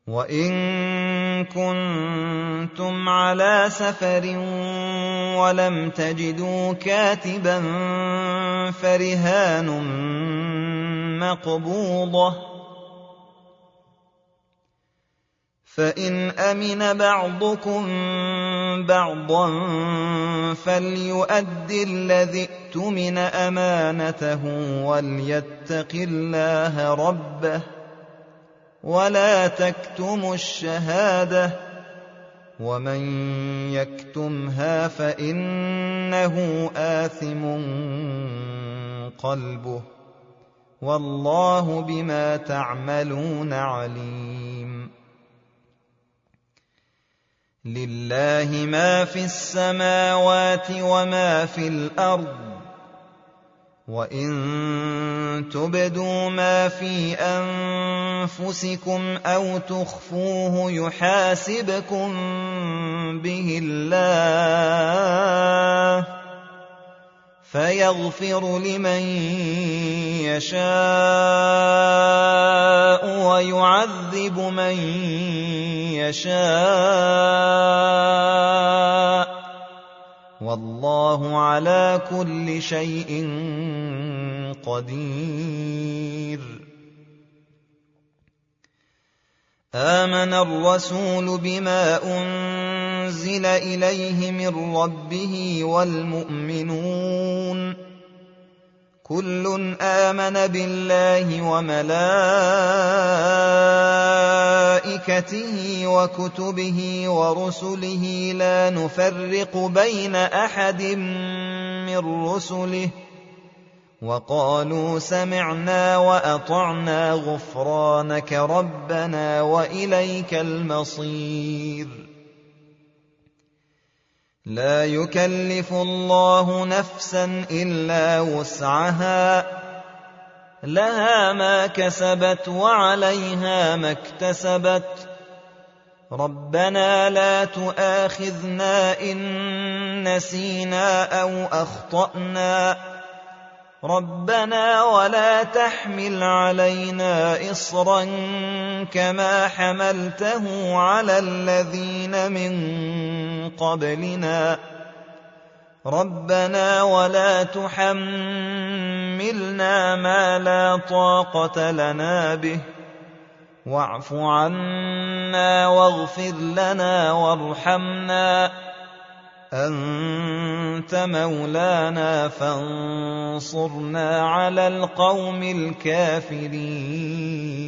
وَإِن كُنتُمْ عَلَىٰ سَفَرٍ وَلَمْ تَجِدُوا كَاتِبًا فَرِهَانٌ مَّقْبُوضَةٌ ۖ فَإِنْ أَمِنَ بَعْضُكُم بَعْضًا فَلْيُؤَدِّ الَّذِي اؤْتُمِنَ أَمَانَتَهُ وَلْيَتَّقِ اللَّهَ رَبَّهُ وَلَا تَكْتُمُوا الشَّهَادَةَ ۚ وَمَن يَكْتُمْهَا فَإِنَّهُ آثِمٌ قَلْبُهُ ۗ وَاللَّهُ بِمَا تَعْمَلُونَ عَلِيمٌ. لِلَّهِ مَا فِي السَّمَاوَاتِ وَمَا فِي الْأَرْضِ ۚ وَإِن تُبْدُوا مَا فِي أَنفُسِكُمْ أَوْ تُخْفُوهُ يُحَاسِبْكُم بِهِ اللَّهُ، فَيَغْفِرُ لِمَن يَشَاءُ وَيُعَذِّبُ مَن يَشَاءُ ۗ وَاللَّهُ عَلَىٰ كُلِّ شَيْءٍ قَدِيرٌ. آمَنَ الرَّسُولُ بِمَا أُنزِلَ إِلَيْهِ مِن رَّبِّهِ وَالْمُؤْمِنُونَ كُلٌّ آمَنَ بِاللَّهِ وَمَلَائِكَتِهِ وَكُتُبِهِ وَرُسُلِهِ لَا نُفَرِّقُ بَيْنَ أَحَدٍ مِّن رُّسُلِهِ وَقَالُوا سَمِعْنَا وَأَطَعْنَا غُفْرَانَكَ رَبَّنَا وَإِلَيْكَ الْمَصِيرُ. لَا يُكَلِّفُ اللَّهُ نَفْسًا إِلَّا وُسْعَهَا ۚ لَهَا مَا كَسَبَتْ وَعَلَيْهَا مَا اكْتَسَبَتْ. رَبَّنَا لَا تُؤَاخِذْنَا إِن نَّسِينَا أَوْ أَخْطَأْنَا، رَبَّنَا وَلَا تَحْمِلْ عَلَيْنَا إِصْرًا كَمَا حَمَلْتَهُ عَلَى الَّذِينَ مِن قَبْلِنَا، رَبَّنَا وَلَا تُحَمِّلْنَا مَا لَا طَاقَةَ لَنَا بِهِ، وَاعْفُ عَنَّا وَاغْفِرْ لَنَا وَارْحَمْنَا، أَنتَ مَوْلَانَا فَانصُرْنَا عَلَى الْقَوْمِ الْكَافِرِينَ.